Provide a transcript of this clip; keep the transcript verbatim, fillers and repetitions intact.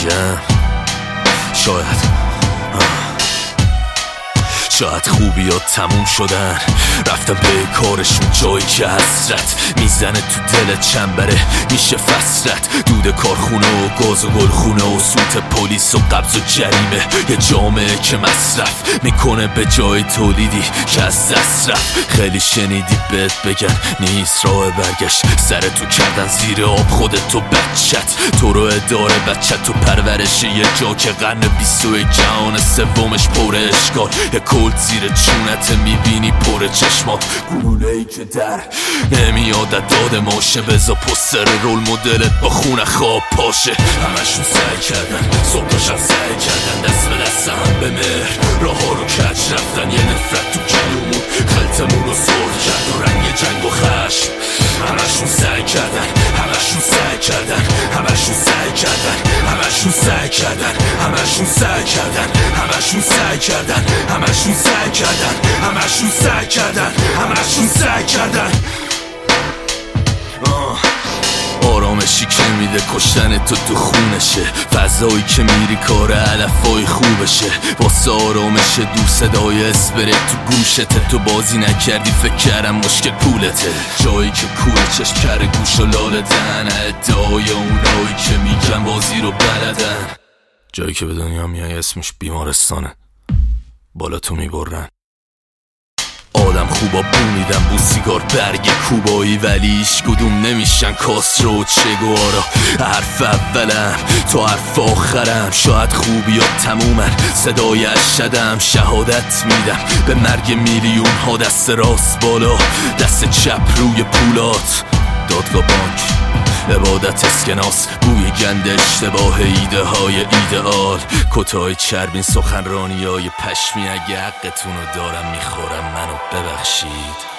رسیدم. شاید شاید خوبیات تموم شدن، رفتم به کارشون جایی که حسرت میزنه تو دلت چنبره میشه فسرت. دود کارخونه و گاز و گلخونه و سوت پلیس و قبض و جریمه، یه جامعه که مصرف میکنه به جای تولیدی که از دست رفت. خیلی شنیدی بهت بگن نیست راه برگشت، سرتو کردن زیر آب خودت و بچت، تو رو اداره بچت تو پرورش یه جا که قرن بیست و یک جهان سومش پر اشکال. یه کلت زیر چونت میبینی پر چشمات، گلوله‌ای که در نمیاد داد ماشه، بزا پستر رول مدلت با خون خواب پاشه. همشون سعی کردن صبح تا شب سعی کردن دست به دست هم به مهر، راه ها رو کج رفتن، یه نفرت تو کلومون خلطمون رو سرخ کرد و رنگ جنگ و خشم. همشون سعی کردن همشون سعی کردن همشون سعی کردن همشون سعی کردن همشون سعی کردن همشون سعی کردن همشون سعی کردن همشون سعی کردن همشون سعی کردن آرامشی که میده کشتن تو تو خونشه، فضایی که میری کار علفای خوبشه، واسه آرامش دور صدای اسپری تو گوشته. تو بازی نکردی فکر کردم مشکل پولته، جایی که کوره چشم کره گوش و لاله دهن، ادعای اونایی که میگن بازی رو بلدن، جایی که به دنیا میای اسمش بیمارستانه، بالا تو میبرن. آدم خوبا بو میدن بو سیگار برگ کوبایی، ولی هیچ کدوم نمیشن کاسترو و چگوارا. حرف اولم تو حرف آخرم، شاید خوبیات تمومن صدای اشدم. شهادت میدم به مرگ میلیون ها، دست راست بالا دست چپ روی پولات. دادگاه بانک عبادت اسکناس، بوی گند اشتباه ایده های ایدئال، کتای چربین سخنرانی های پشمی. اگه حقتون رو دارم میخورم منو ببخشید.